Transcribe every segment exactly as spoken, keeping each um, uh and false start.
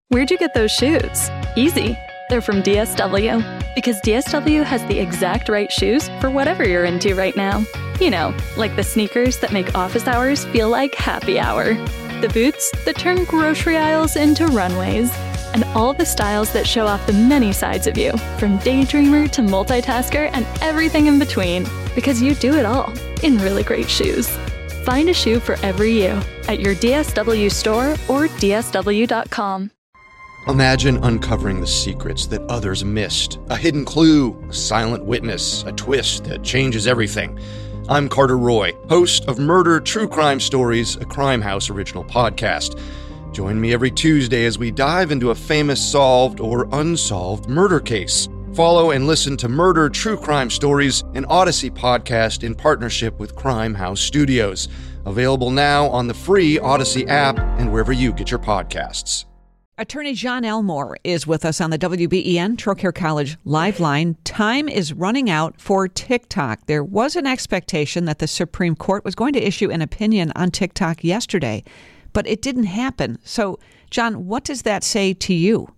Where'd you get those shoes? Easy. They're from D S W. Because D S W has the exact right shoes for whatever you're into right now. You know, like the sneakers that make office hours feel like happy hour. The boots that turn grocery aisles into runways. And all the styles that show off the many sides of you, from daydreamer to multitasker and everything in between. Because you do it all in really great shoes. Find a shoe for every you at your D S W store or D S W dot com. Imagine uncovering the secrets that others missed. A hidden clue, a silent witness, a twist that changes everything. I'm Carter Roy, host of Murder True Crime Stories, a Crime House original podcast. Join me every Tuesday as we dive into a famous solved or unsolved murder case. Follow and listen to Murder True Crime Stories, an Odyssey podcast in partnership with Crime House Studios. Available now on the free Odyssey app and wherever you get your podcasts. Attorney John Elmore is with us on the W B E N Trocaire College Live Line. Time is running out for TikTok. There was an expectation that the Supreme Court was going to issue an opinion on TikTok yesterday, but it didn't happen. So, John, what does that say to you?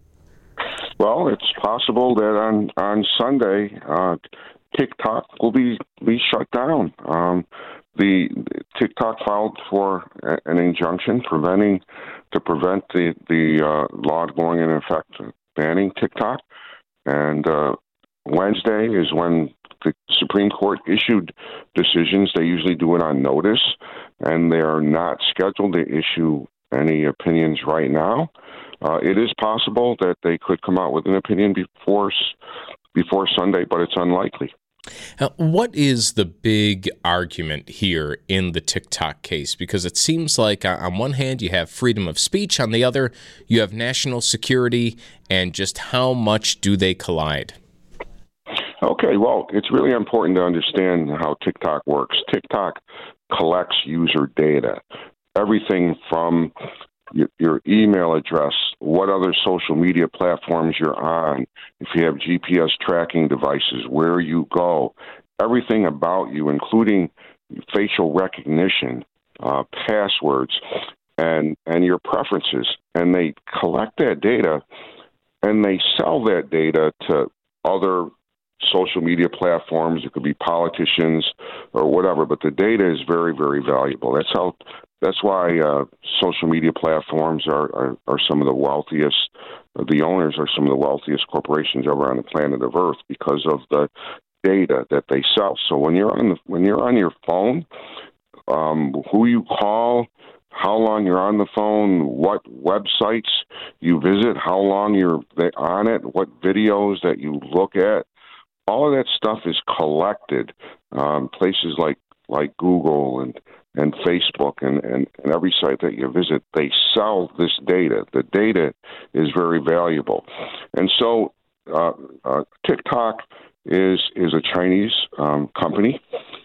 Well, it's possible that on, on Sunday, uh, TikTok will be, be shut down. Um, the TikTok filed for an injunction preventing to prevent the the uh, law going into effect banning TikTok. And uh, Wednesday is when the Supreme Court issued decisions. They usually do it on notice, and they are not scheduled to issue any opinions right now. Uh, it is possible that they could come out with an opinion before before Sunday, but it's unlikely. Now, what is the big argument here in the TikTok case? Because it seems like on one hand you have freedom of speech, on the other you have national security, and just how much do they collide? Okay, well, it's really important to understand how TikTok works. TikTok collects user data, everything from your, your email address, what other social media platforms you're on, if you have G P S tracking devices, where you go, everything about you, including facial recognition, uh, passwords, and and your preferences. And they collect that data, and they sell that data to other social media platforms. It could be politicians or whatever, but the data is very, very valuable. That's how. That's why uh, social media platforms are, are, are some of the wealthiest. The owners are some of the wealthiest corporations ever on the planet of Earth because of the data that they sell. So when you're on the, when you're on your phone, um, who you call, how long you're on the phone, what websites you visit, how long you're on it, what videos that you look at, all of that stuff is collected. Um, places like like Google and and Facebook and, and, and every site that you visit, they sell this data. The data is very valuable. And so uh, uh, TikTok is is a Chinese um, company,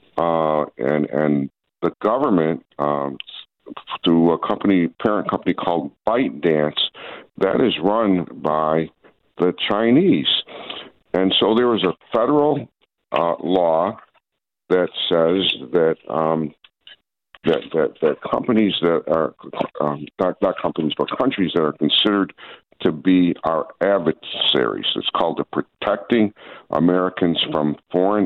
uh, and and the government, um, through a company, parent company called ByteDance, that is run by the Chinese. And so there is a federal uh, law that says that um, that, that that companies that are um, not, not companies but countries that are considered to be our adversaries. It's called the Protecting Americans from Foreign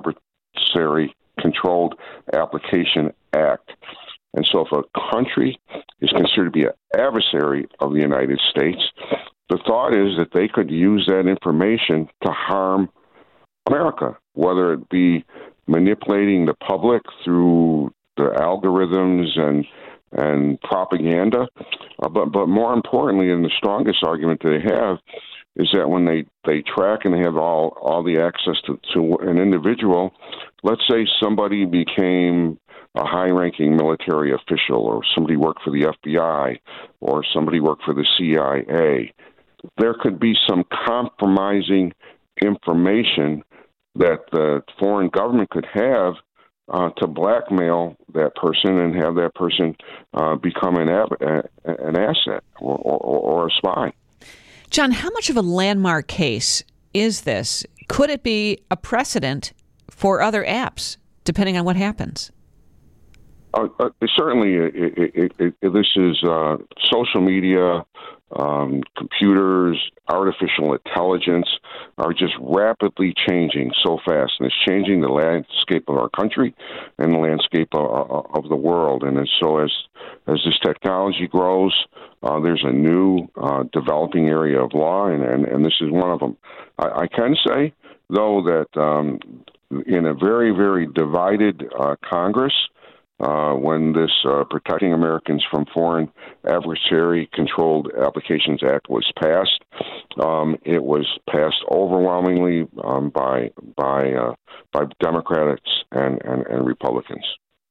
Adversary Controlled Application Act. And so if a country is considered to be an adversary of the United States, the thought is that they could use that information to harm America, whether it be manipulating the public through the algorithms and and propaganda. Uh, but but more importantly, and the strongest argument they have, is that when they, they track and they have all, all the access to, to an individual, let's say somebody became a high-ranking military official, or somebody worked for the F B I, or somebody worked for the C I A, there could be some compromising information that the foreign government could have uh, to blackmail that person and have that person uh, become an, ab- an asset or, or, or a spy. John, how much of a landmark case is this? Could it be a precedent for other apps, depending on what happens? Uh, uh, certainly, it, it, it, it, this is uh, social media um, computers, artificial intelligence are just rapidly changing so fast, and it's changing the landscape of our country and the landscape of, of the world. And so as as this technology grows, uh, there's a new uh, developing area of law, and, and, and this is one of them. I, I can say, though, that um, in a very, very divided uh, Congress, Uh, when this uh, Protecting Americans from Foreign Adversary Controlled Applications Act was passed, um, it was passed overwhelmingly um, by by uh, by Democrats and, and, and Republicans.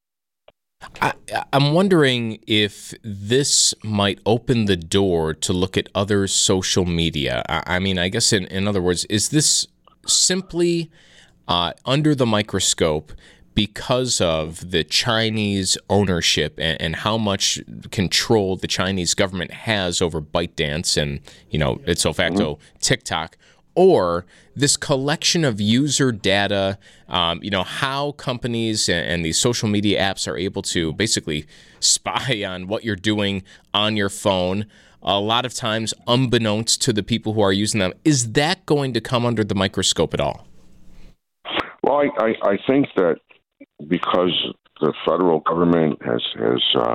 I, I'm wondering if this might open the door to look at other social media. I, I mean, I guess in, in other words, is this simply uh, under the microscope because of the Chinese ownership and, and how much control the Chinese government has over ByteDance and, you know, ipso facto mm-hmm. TikTok, or this collection of user data, um, you know, how companies and, and these social media apps are able to basically spy on what you're doing on your phone, a lot of times unbeknownst to the people who are using them. Is that going to come under the microscope at all? Well, I, I, I think that because the federal government has has uh,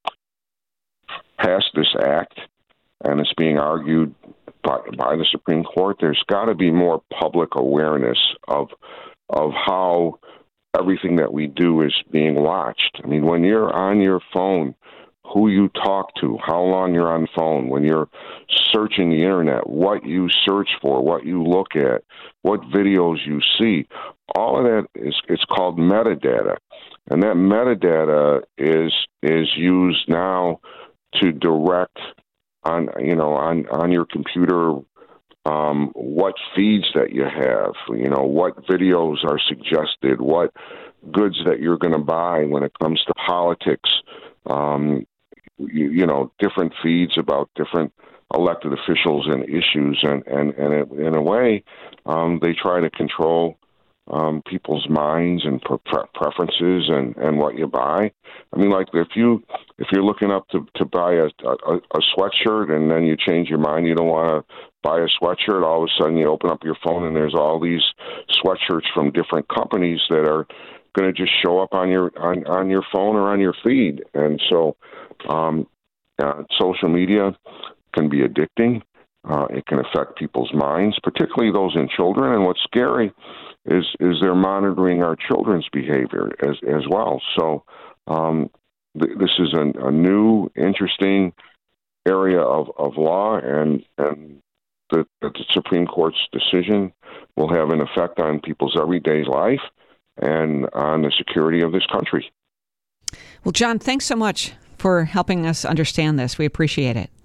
passed this act and it's being argued by, by the Supreme Court, there's got to be more public awareness of of how everything that we do is being watched. I mean, when you're on your phone, who you talk to, how long you're on the phone, when you're searching the internet, what you search for, what you look at, what videos you see, all of that is it's called metadata. And that metadata is is used now to direct on you know on, on your computer um, what feeds that you have, you know, what videos are suggested, what goods that you're going to buy when it comes to politics. Um, You, you know, different feeds about different elected officials and issues, and, and, and it, in a way, um, they try to control um, people's minds and pre- preferences and, and what you buy. I mean, like if you if you're looking up to, to buy a, a, a sweatshirt and then you change your mind, you don't want to buy a sweatshirt. All of a sudden, you open up your phone and there's all these sweatshirts from different companies that are going to just show up on your on, on your phone or on your feed, and so. Um, uh, social media can be addicting. Uh, it can affect people's minds, particularly those in children. And what's scary is is they're monitoring our children's behavior as as well. So um, th- this is a, a new, interesting area of, of law, and and the, the Supreme Court's decision will have an effect on people's everyday life and on the security of this country. Well, John, thanks so much for helping us understand this. We appreciate it.